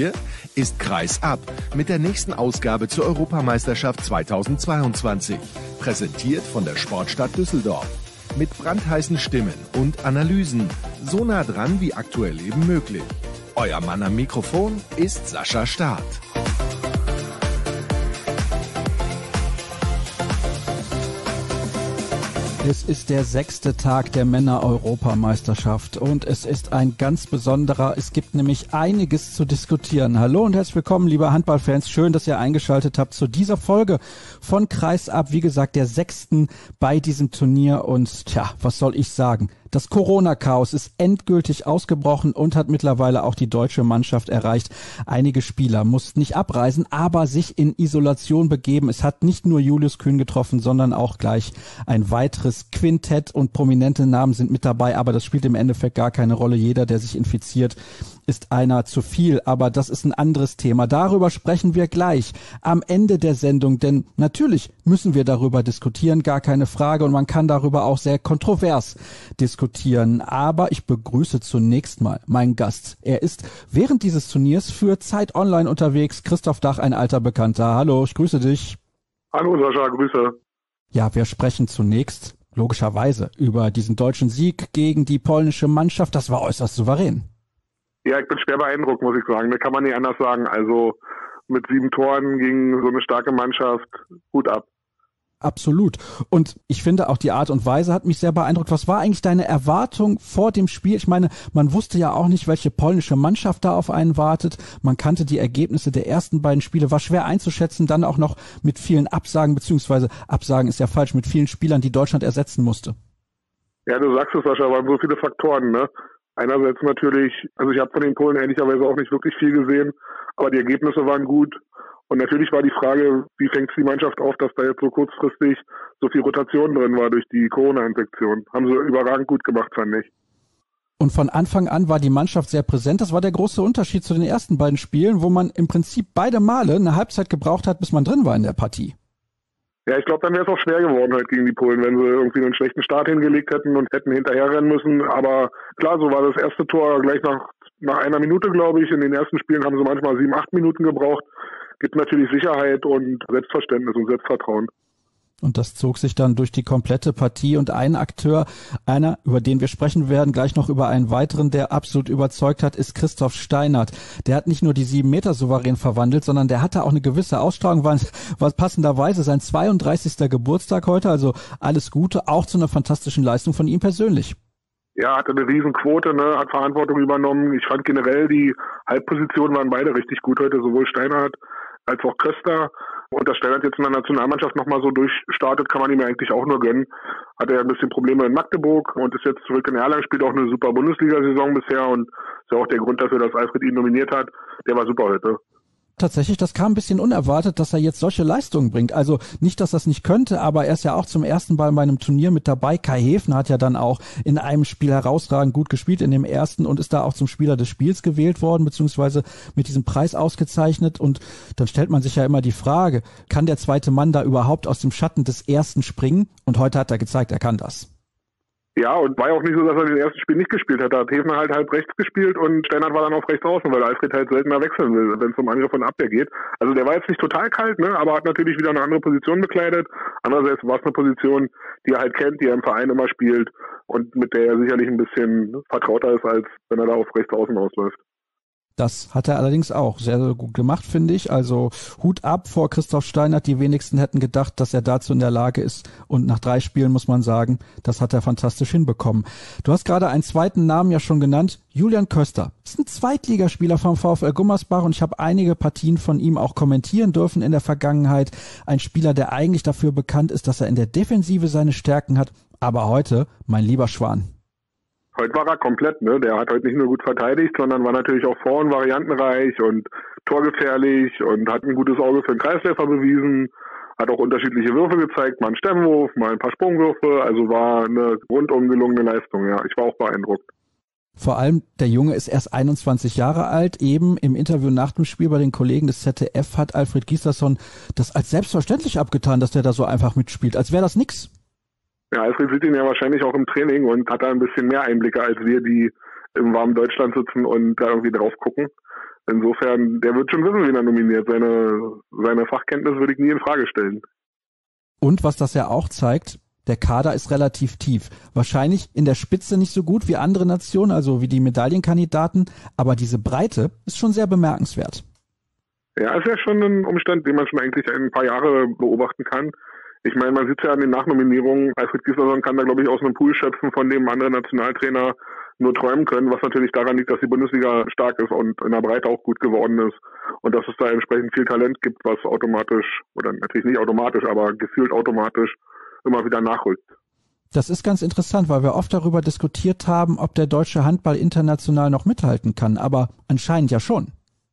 hier ist Kreis ab mit der nächsten Ausgabe zur Europameisterschaft 2022. Präsentiert von der Sportstadt Düsseldorf. Mit brandheißen Stimmen und Analysen. So nah dran wie aktuell eben möglich. Euer Mann am Mikrofon ist Sascha Staat. Es ist der 6. Tag der Männer-Europameisterschaft und es ist ein ganz besonderer. Es gibt nämlich einiges zu diskutieren. Hallo und herzlich willkommen, liebe Handballfans. Schön, dass ihr eingeschaltet habt zu dieser Folge von Kreis ab. Wie gesagt, der 6. bei diesem Turnier und was soll ich sagen? Das Corona-Chaos ist endgültig ausgebrochen und hat mittlerweile auch die deutsche Mannschaft erreicht. Einige Spieler mussten nicht abreisen, aber sich in Isolation begeben. Es hat nicht nur Julius Kühn getroffen, sondern auch gleich ein weiteres Quintett und prominente Namen sind mit dabei. Aber das spielt im Endeffekt gar keine Rolle. Jeder, der sich infiziert, ist einer zu viel. Aber das ist ein anderes Thema. Darüber sprechen wir gleich am Ende der Sendung. Denn natürlich müssen wir darüber diskutieren, gar keine Frage. Und man kann darüber auch sehr kontrovers diskutieren. Aber ich begrüße zunächst mal meinen Gast. Er ist während dieses Turniers für Zeit Online unterwegs. Christoph Dach, ein alter Bekannter. Hallo, ich grüße dich. Hallo Sascha, Grüße. Ja, wir sprechen zunächst logischerweise über diesen deutschen Sieg gegen die polnische Mannschaft. Das war äußerst souverän. Ja, ich bin schwer beeindruckt, muss ich sagen. Da kann man nicht anders sagen. Also mit 7 Toren gegen so eine starke Mannschaft, Hut ab. Absolut. Und ich finde auch die Art und Weise hat mich sehr beeindruckt. Was war eigentlich deine Erwartung vor dem Spiel? Ich meine, man wusste ja auch nicht, welche polnische Mannschaft da auf einen wartet. Man kannte die Ergebnisse der ersten beiden Spiele. War schwer einzuschätzen, dann auch noch mit vielen Absagen, beziehungsweise Absagen ist ja falsch, mit vielen Spielern, die Deutschland ersetzen musste. Ja, du sagst es, Sascha, waren so viele Faktoren, ne? Einerseits natürlich, also ich habe von den Polen ehrlicherweise auch nicht wirklich viel gesehen, aber die Ergebnisse waren gut. Und natürlich war die Frage, wie fängt die Mannschaft auf, dass da jetzt so kurzfristig so viel Rotation drin war durch die Corona-Infektion. Haben sie überragend gut gemacht, fand ich. Und von Anfang an war die Mannschaft sehr präsent. Das war der große Unterschied zu den ersten beiden Spielen, wo man im Prinzip beide Male eine Halbzeit gebraucht hat, bis man drin war in der Partie. Ja, ich glaube, dann wäre es auch schwer geworden heute gegen die Polen, wenn sie irgendwie einen schlechten Start hingelegt hätten und hätten hinterherrennen müssen. Aber klar, so war das erste Tor gleich nach einer Minute, glaube ich. In den ersten Spielen haben sie manchmal 7, 8 Minuten gebraucht. Gibt natürlich Sicherheit und Selbstverständnis und Selbstvertrauen. Und das zog sich dann durch die komplette Partie. Und ein Akteur, einer, über den wir sprechen werden, gleich noch über einen weiteren, der absolut überzeugt hat, ist Christoph Steinert. Der hat nicht nur die 7 Meter souverän verwandelt, sondern der hatte auch eine gewisse Ausstrahlung, war passenderweise sein 32. Geburtstag heute. Also alles Gute, auch zu einer fantastischen Leistung von ihm persönlich. Ja, hatte eine Riesenquote, ne, hat Verantwortung übernommen. Ich fand generell, die Halbpositionen waren beide richtig gut heute, sowohl Steinert als auch Köster. Und dass Steinert jetzt in der Nationalmannschaft nochmal so durchstartet, kann man ihm ja eigentlich auch nur gönnen. Hatte ja ein bisschen Probleme in Magdeburg und ist jetzt zurück in Erlangen, spielt auch eine super Bundesliga-Saison bisher und ist ja auch der Grund dafür, dass Alfred ihn nominiert hat. Der war super heute. Tatsächlich, das kam ein bisschen unerwartet, dass er jetzt solche Leistungen bringt. Also nicht, dass er es nicht könnte, aber er ist ja auch zum ersten Mal bei einem Turnier mit dabei. Kai Häfner hat ja dann auch in einem Spiel herausragend gut gespielt, in dem ersten, und ist da auch zum Spieler des Spiels gewählt worden, beziehungsweise mit diesem Preis ausgezeichnet. Und dann stellt man sich ja immer die Frage, kann der zweite Mann da überhaupt aus dem Schatten des ersten springen? Und heute hat er gezeigt, er kann das. Ja, und war ja auch nicht so, dass er den ersten Spiel nicht gespielt hat. Da hat Häfner halt halb rechts gespielt und Steinert war dann auf rechts außen, weil Alfred halt seltener wechseln will, wenn es um Angriff und Abwehr geht. Also der war jetzt nicht total kalt, ne, aber hat natürlich wieder eine andere Position bekleidet. Andererseits war es eine Position, die er halt kennt, die er im Verein immer spielt und mit der er sicherlich ein bisschen vertrauter ist, als wenn er da auf rechts außen ausläuft. Das hat er allerdings auch sehr, sehr gut gemacht, finde ich. Also Hut ab vor Christoph Steinert. Die wenigsten hätten gedacht, dass er dazu in der Lage ist. Und nach 3 Spielen muss man sagen, das hat er fantastisch hinbekommen. Du hast gerade einen zweiten Namen ja schon genannt, Julian Köster. Ist ein Zweitligaspieler vom VfL Gummersbach und ich habe einige Partien von ihm auch kommentieren dürfen in der Vergangenheit. Ein Spieler, der eigentlich dafür bekannt ist, dass er in der Defensive seine Stärken hat. Aber heute, mein lieber Schwan. Heute war er komplett, ne? Der hat heute nicht nur gut verteidigt, sondern war natürlich auch vorn variantenreich und torgefährlich und hat ein gutes Auge für den Kreisläufer bewiesen, hat auch unterschiedliche Würfe gezeigt, mal einen Stemmwurf, mal ein paar Sprungwürfe, also war eine rundum gelungene Leistung, ja. Ich war auch beeindruckt. Vor allem, der Junge ist erst 21 Jahre alt. Eben im Interview nach dem Spiel bei den Kollegen des ZDF hat Alfred Gislason das als selbstverständlich abgetan, dass der da so einfach mitspielt, als wäre das nix. Ja, Alfred sieht ihn ja wahrscheinlich auch im Training und hat da ein bisschen mehr Einblicke als wir, die im warmen Deutschland sitzen und da irgendwie drauf gucken. Insofern, der wird schon wissen, wen er nominiert. Seine Fachkenntnis würde ich nie in Frage stellen. Und was das ja auch zeigt, der Kader ist relativ tief. Wahrscheinlich in der Spitze nicht so gut wie andere Nationen, also wie die Medaillenkandidaten, aber diese Breite ist schon sehr bemerkenswert. Ja, ist ja schon ein Umstand, den man schon eigentlich ein paar Jahre beobachten kann. Ich meine, man sieht ja an den Nachnominierungen, Alfred Gislason kann da, glaube ich, aus einem Pool schöpfen, von dem andere Nationaltrainer nur träumen können, was natürlich daran liegt, dass die Bundesliga stark ist und in der Breite auch gut geworden ist und dass es da entsprechend viel Talent gibt, was automatisch, oder natürlich nicht automatisch, aber gefühlt automatisch immer wieder nachrückt. Das ist ganz interessant, weil wir oft darüber diskutiert haben, ob der deutsche Handball international noch mithalten kann, aber anscheinend ja schon.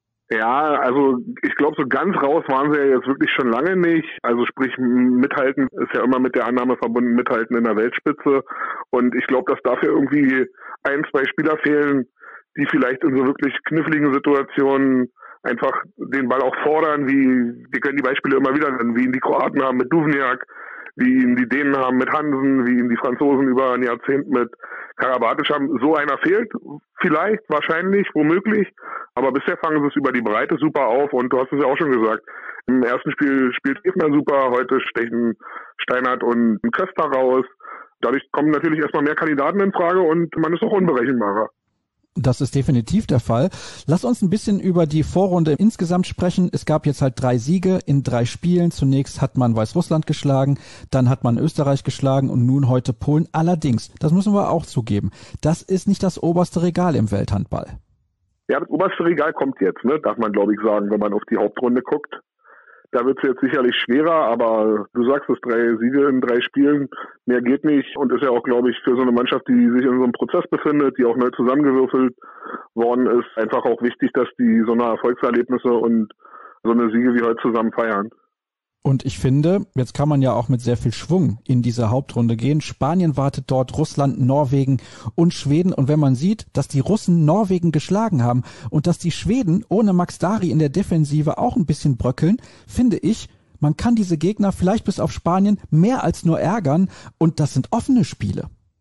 Ja, also ich glaube, so ganz raus waren sie ja jetzt wirklich schon lange nicht. Also sprich, mithalten ist ja immer mit der Annahme verbunden, mithalten in der Weltspitze. Und ich glaube, dass dafür irgendwie 1, 2 Spieler fehlen, die vielleicht in so wirklich kniffligen Situationen einfach den Ball auch fordern, wir können die Beispiele immer wieder nennen, wie ihn die Kroaten haben mit Duvniak, wie ihn die Dänen haben mit Hansen, wie ihn die Franzosen über ein Jahrzehnt mit Karabatic haben. So einer fehlt, vielleicht, wahrscheinlich, womöglich, aber bisher fangen sie es über die Breite super auf und du hast es ja auch schon gesagt, im ersten Spiel spielt Ebner super, heute stechen Steinhardt und Köster raus. Dadurch kommen natürlich erstmal mehr Kandidaten in Frage und man ist auch unberechenbarer. Das ist definitiv der Fall. Lass uns ein bisschen über die Vorrunde insgesamt sprechen. Es gab jetzt halt 3 Siege in 3 Spielen. Zunächst hat man Weißrussland geschlagen, dann hat man Österreich geschlagen und nun heute Polen. Allerdings, das müssen wir auch zugeben, das ist nicht das oberste Regal im Welthandball. Ja, das oberste Regal kommt jetzt, ne? Darf man, glaube ich, sagen, wenn man auf die Hauptrunde guckt. Da wird es jetzt sicherlich schwerer, aber du sagst es, 3 Siege in 3 Spielen, mehr geht nicht und ist ja auch, glaube ich, für so eine Mannschaft, die sich in so einem Prozess befindet, die auch neu zusammengewürfelt worden ist, einfach auch wichtig, dass die so eine Erfolgserlebnisse und so eine Siege wie heute zusammen feiern. Und ich finde, jetzt kann man ja auch mit sehr viel Schwung in diese Hauptrunde gehen. Spanien wartet dort, Russland, Norwegen und Schweden. Und wenn man sieht, dass die Russen Norwegen geschlagen haben und dass die Schweden ohne Max Dari in der Defensive auch ein bisschen bröckeln, finde ich, man kann diese Gegner vielleicht bis auf Spanien mehr als nur ärgern. Und das sind offene Spiele.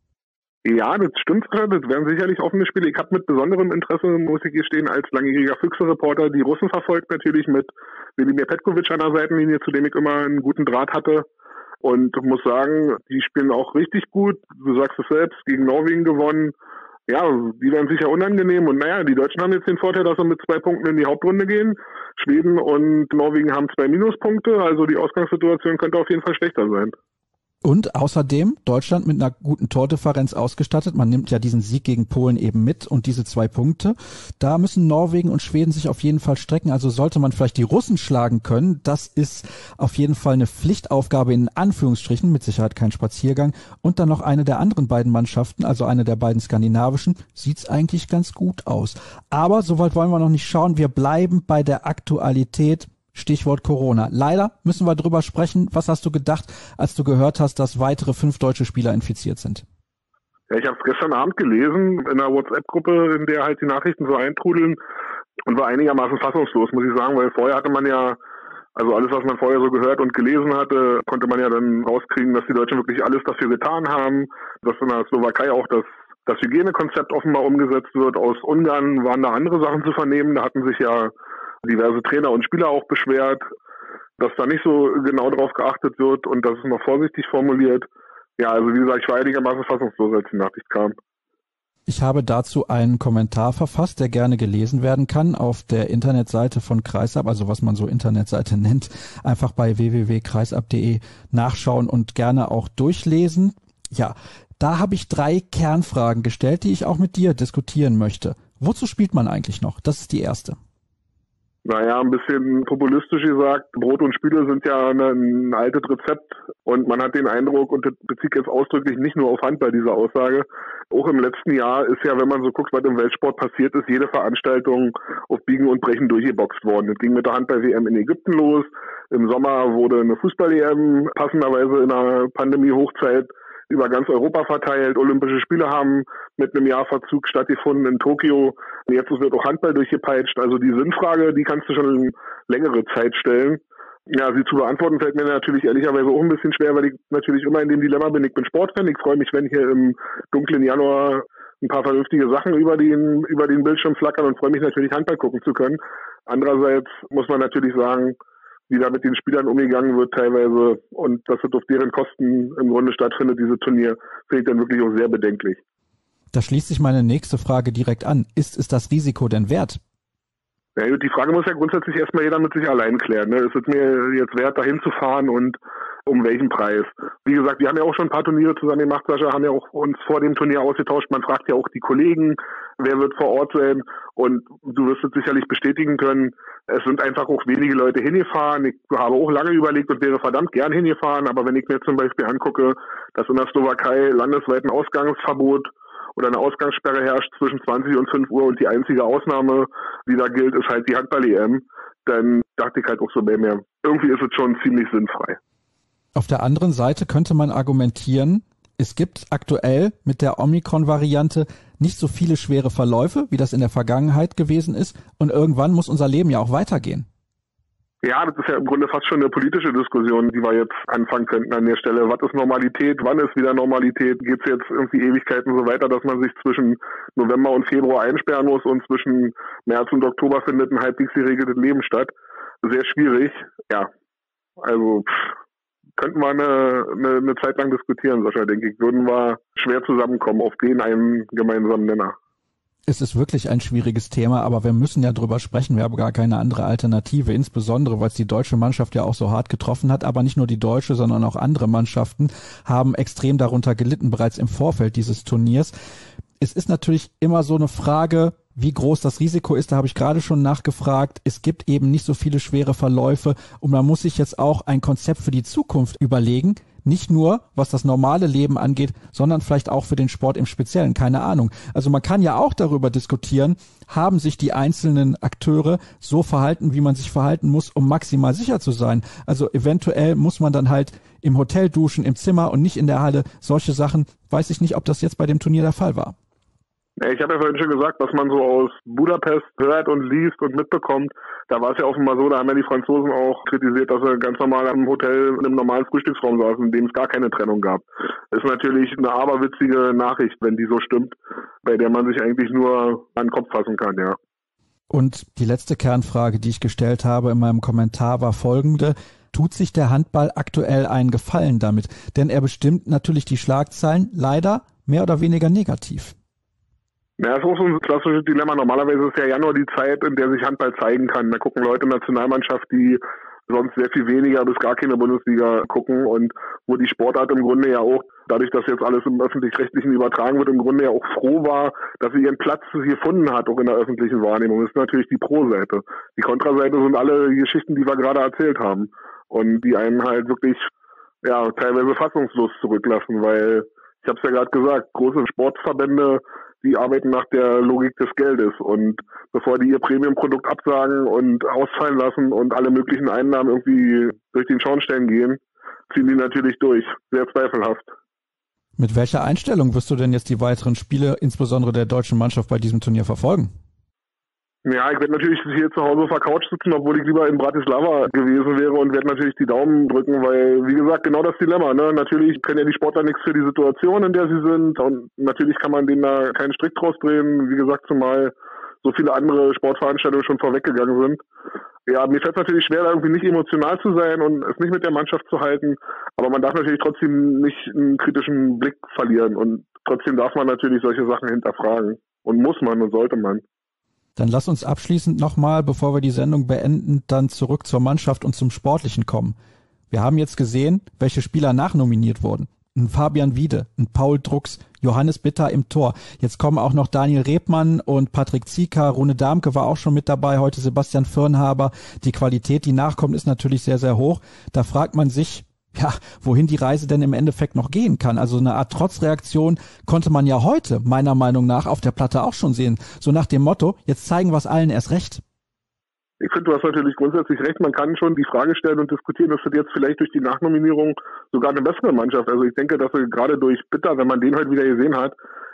Ja, das stimmt. Das wären sicherlich offene Spiele. Ich habe mit besonderem Interesse, muss ich gestehen, als langjähriger Füchse-Reporter die Russen verfolgt, natürlich mit Velimir Petkovic an der Seitenlinie, zu dem ich immer einen guten Draht hatte. Und muss sagen, die spielen auch richtig gut. Du sagst es selbst, gegen Norwegen gewonnen. Ja, die werden sicher unangenehm. Und naja, die Deutschen haben jetzt den Vorteil, dass sie mit 2 Punkten in die Hauptrunde gehen. Schweden und Norwegen haben 2 Minuspunkte. Also die Ausgangssituation könnte auf jeden Fall schlechter sein. Und außerdem Deutschland mit einer guten Tordifferenz ausgestattet. Man nimmt ja diesen Sieg gegen Polen eben mit und diese 2 Punkte. Da müssen Norwegen und Schweden sich auf jeden Fall strecken. Also sollte man vielleicht die Russen schlagen können. Das ist auf jeden Fall eine Pflichtaufgabe in Anführungsstrichen, mit Sicherheit kein Spaziergang. Und dann noch eine der anderen beiden Mannschaften, also eine der beiden skandinavischen, sieht's eigentlich ganz gut aus. Aber soweit wollen wir noch nicht schauen. Wir bleiben bei der Aktualität. Stichwort Corona. Leider müssen wir drüber sprechen. Was hast du gedacht, als du gehört hast, dass weitere 5 deutsche Spieler infiziert sind? Ja, ich habe es gestern Abend gelesen in einer WhatsApp-Gruppe, in der halt die Nachrichten so eintrudeln und war einigermaßen fassungslos, muss ich sagen, weil vorher hatte man ja, also alles, was man vorher so gehört und gelesen hatte, konnte man ja dann rauskriegen, dass die Deutschen wirklich alles dafür getan haben, dass in der Slowakei auch das Hygienekonzept offenbar umgesetzt wird. Aus Ungarn waren da andere Sachen zu vernehmen, da hatten sich ja diverse Trainer und Spieler auch beschwert, dass da nicht so genau drauf geachtet wird und dass es noch vorsichtig formuliert. Ja, also wie gesagt, ich war einigermaßen fassungslos, als die Nachricht kam. Ich habe dazu einen Kommentar verfasst, der gerne gelesen werden kann auf der Internetseite von Kreisab, also was man so Internetseite nennt, einfach bei www.kreisab.de nachschauen und gerne auch durchlesen. Ja, da habe ich 3 Kernfragen gestellt, die ich auch mit dir diskutieren möchte. Wozu spielt man eigentlich noch? Das ist die erste. Naja, ein bisschen populistisch gesagt, Brot und Spiele sind ja ein altes Rezept und man hat den Eindruck, und das bezieht jetzt ausdrücklich nicht nur auf Handball, diese Aussage, auch im letzten Jahr ist ja, wenn man so guckt, was im Weltsport passiert ist, jede Veranstaltung auf Biegen und Brechen durchgeboxt worden. Das ging mit der Handball-WM in Ägypten los, im Sommer wurde eine Fußball-EM passenderweise in der Pandemie-Hochzeit über ganz Europa verteilt. Olympische Spiele haben mit einem Jahr Verzug stattgefunden in Tokio. Jetzt wird auch Handball durchgepeitscht. Also die Sinnfrage, die kannst du schon längere Zeit stellen. Ja, sie zu beantworten fällt mir natürlich ehrlicherweise auch ein bisschen schwer, weil ich natürlich immer in dem Dilemma bin. Ich bin Sportfan. Ich freue mich, wenn hier im dunklen Januar ein paar vernünftige Sachen über den Bildschirm flackern und freue mich natürlich, Handball gucken zu können. Andererseits muss man natürlich sagen, wie da mit den Spielern umgegangen wird teilweise und dass es auf deren Kosten im Grunde stattfindet, dieses Turnier, finde ich dann wirklich auch sehr bedenklich. Da schließt sich meine nächste Frage direkt an. Ist es das Risiko denn wert? Ja, die Frage muss ja grundsätzlich erstmal jeder mit sich allein klären. Ne? Ist es mir jetzt wert, dahin zu fahren und um welchen Preis? Wie gesagt, wir haben ja auch schon ein paar Turniere zusammen gemacht, Sascha, haben ja auch uns vor dem Turnier ausgetauscht. Man fragt ja auch die Kollegen, wer wird vor Ort sein, und du wirst es sicherlich bestätigen können, es sind einfach auch wenige Leute hingefahren. Ich habe auch lange überlegt und wäre verdammt gern hingefahren, aber wenn ich mir zum Beispiel angucke, dass in der Slowakei landesweit ein Ausgangsverbot oder eine Ausgangssperre herrscht zwischen 20 und 5 Uhr und die einzige Ausnahme, die da gilt, ist halt die Handball-EM, dann dachte ich halt auch so bei mir, irgendwie ist es schon ziemlich sinnfrei. Auf der anderen Seite könnte man argumentieren, es gibt aktuell mit der Omikron-Variante nicht so viele schwere Verläufe, wie das in der Vergangenheit gewesen ist, und irgendwann muss unser Leben ja auch weitergehen. Ja, das ist ja im Grunde fast schon eine politische Diskussion, die wir jetzt anfangen könnten an der Stelle. Was ist Normalität? Wann ist wieder Normalität? Geht es jetzt irgendwie Ewigkeiten so weiter, dass man sich zwischen November und Februar einsperren muss und zwischen März und Oktober findet ein halbwegs geregeltes Leben statt? Sehr schwierig. Ja, also könnten wir eine Zeit lang diskutieren, Sascha, denke ich. Würden wir schwer zusammenkommen auf den einen gemeinsamen Nenner. Es ist wirklich ein schwieriges Thema, aber wir müssen ja drüber sprechen. Wir haben gar keine andere Alternative, insbesondere weil es die deutsche Mannschaft ja auch so hart getroffen hat. Aber nicht nur die deutsche, sondern auch andere Mannschaften haben extrem darunter gelitten, bereits im Vorfeld dieses Turniers. Es ist natürlich immer so eine Frage, wie groß das Risiko ist. Da habe ich gerade schon nachgefragt. Es gibt eben nicht so viele schwere Verläufe und man muss sich jetzt auch ein Konzept für die Zukunft überlegen. Nicht nur, was das normale Leben angeht, sondern vielleicht auch für den Sport im Speziellen. Keine Ahnung. Also man kann ja auch darüber diskutieren, haben sich die einzelnen Akteure so verhalten, wie man sich verhalten muss, um maximal sicher zu sein. Also eventuell muss man dann halt im Hotel duschen, im Zimmer und nicht in der Halle. Solche Sachen, weiß ich nicht, ob das jetzt bei dem Turnier der Fall war. Ich habe ja vorhin schon gesagt, was man so aus Budapest hört und liest und mitbekommt. Da war es ja offenbar so, da haben ja die Franzosen auch kritisiert, dass sie ganz normal im Hotel in einem normalen Frühstücksraum saßen, in dem es gar keine Trennung gab. Das ist natürlich eine aberwitzige Nachricht, wenn die so stimmt, bei der man sich eigentlich nur an den Kopf fassen kann, ja. Und die letzte Kernfrage, die ich gestellt habe in meinem Kommentar, war folgende: Tut sich der Handball aktuell einen Gefallen damit? Denn er bestimmt natürlich die Schlagzeilen leider mehr oder weniger negativ. Ja, das ist auch so ein klassisches Dilemma. Normalerweise ist ja Januar die Zeit, in der sich Handball zeigen kann. Da gucken Leute in der Nationalmannschaft, die sonst sehr viel weniger bis gar keine Bundesliga gucken, und wo die Sportart im Grunde ja auch, dadurch, dass jetzt alles im Öffentlich-Rechtlichen übertragen wird, im Grunde ja auch froh war, dass sie ihren Platz gefunden hat, auch in der öffentlichen Wahrnehmung. Das ist natürlich die Pro-Seite. Die Kontraseite sind alle die Geschichten, die wir gerade erzählt haben und die einen halt wirklich ja teilweise fassungslos zurücklassen, weil, ich habe es ja gerade gesagt, große Sportverbände, die arbeiten nach der Logik des Geldes, und bevor die ihr Premium-Produkt absagen und ausfallen lassen und alle möglichen Einnahmen irgendwie durch den Schornstein gehen, ziehen die natürlich durch. Sehr zweifelhaft. Mit welcher Einstellung wirst du denn jetzt die weiteren Spiele, insbesondere der deutschen Mannschaft, bei diesem Turnier verfolgen? Ja, ich werde natürlich hier zu Hause auf der Couch sitzen, obwohl ich lieber in Bratislava gewesen wäre, und werde natürlich die Daumen drücken, weil, wie gesagt, genau das Dilemma, ne? Natürlich können ja die Sportler nichts für die Situation, in der sie sind, und natürlich kann man denen da keinen Strick draus drehen, wie gesagt, zumal so viele andere Sportveranstaltungen schon vorweggegangen sind. Ja, mir fällt es natürlich schwer, da irgendwie nicht emotional zu sein und es nicht mit der Mannschaft zu halten, aber man darf natürlich trotzdem nicht einen kritischen Blick verlieren, und trotzdem darf man natürlich solche Sachen hinterfragen, und muss man und sollte man. Dann lass uns abschließend nochmal, bevor wir die Sendung beenden, dann zurück zur Mannschaft und zum Sportlichen kommen. Wir haben jetzt gesehen, welche Spieler nachnominiert wurden. Ein Fabian Wiede, ein Paul Drucks, Johannes Bitter im Tor. Jetzt kommen auch noch Daniel Rebmann und Patrick Zieker. Rune Darmke war auch schon mit dabei, heute Sebastian Firnhaber. Die Qualität, die nachkommt, ist natürlich sehr, sehr hoch. Da fragt man sich, ja, wohin die Reise denn im Endeffekt noch gehen kann. Also eine Art Trotzreaktion konnte man ja heute, meiner Meinung nach, auf der Platte auch schon sehen. So nach dem Motto, jetzt zeigen wir es allen erst recht. Ich finde, du hast natürlich grundsätzlich recht. Man kann schon die Frage stellen und diskutieren, dass das jetzt vielleicht durch die Nachnominierung sogar eine bessere Mannschaft. Also ich denke, dass wir gerade durch Bitter, wenn man den heute wieder gesehen hat,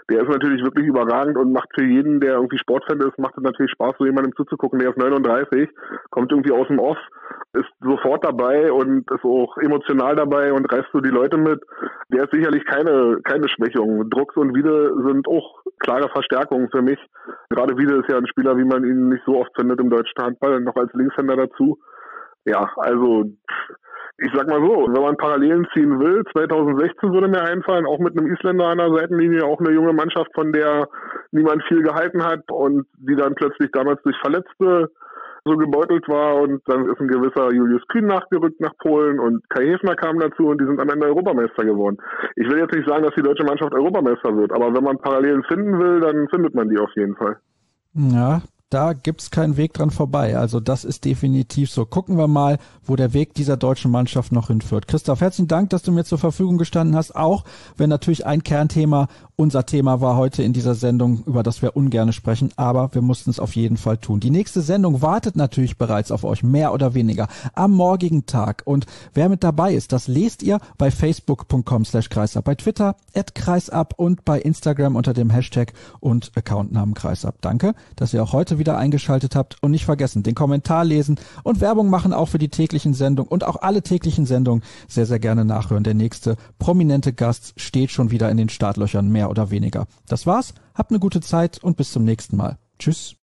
der ist natürlich wirklich überragend und macht für jeden, der irgendwie Sportfan ist, macht es natürlich Spaß, so jemandem zuzugucken. Der ist 39, kommt irgendwie aus dem Off, ist sofort dabei und ist auch emotional dabei und reißt so die Leute mit. Der ist sicherlich keine Schwächung. Drucks und Wiede sind auch klare Verstärkungen für mich. Gerade Wiede ist ja ein Spieler, wie man ihn nicht so oft findet im deutschen Handball, noch als Linkshänder dazu. Ja, also ich sag mal so, wenn man Parallelen ziehen will, 2016 würde mir einfallen, auch mit einem Isländer an der Seitenlinie, auch eine junge Mannschaft, von der niemand viel gehalten hat und die dann plötzlich damals durch Verletzte so gebeutelt war und dann ist ein gewisser Julius Kühn nachgerückt nach Polen und Kai Häfner kam dazu und die sind am Ende Europameister geworden. Ich will jetzt nicht sagen, dass die deutsche Mannschaft Europameister wird, aber wenn man Parallelen finden will, dann findet man die auf jeden Fall. Ja, da gibt's keinen Weg dran vorbei. Also das ist definitiv so. Gucken wir mal, wo der Weg dieser deutschen Mannschaft noch hinführt. Christoph, herzlichen Dank, dass du mir zur Verfügung gestanden hast, auch wenn natürlich ein Kernthema unser Thema war heute in dieser Sendung, über das wir ungern sprechen, aber wir mussten es auf jeden Fall tun. Die nächste Sendung wartet natürlich bereits auf euch, mehr oder weniger, am morgigen Tag. Und wer mit dabei ist, das lest ihr bei facebook.com/kreisab, bei Twitter @kreisab und bei Instagram unter dem Hashtag und Accountnamen kreisab. Danke, dass ihr auch heute wieder eingeschaltet habt und nicht vergessen, den Kommentar lesen und Werbung machen auch für die täglichen Sendungen und auch alle täglichen Sendungen sehr, sehr gerne nachhören. Der nächste prominente Gast steht schon wieder in den Startlöchern, mehr oder weniger. Das war's, habt eine gute Zeit und bis zum nächsten Mal. Tschüss.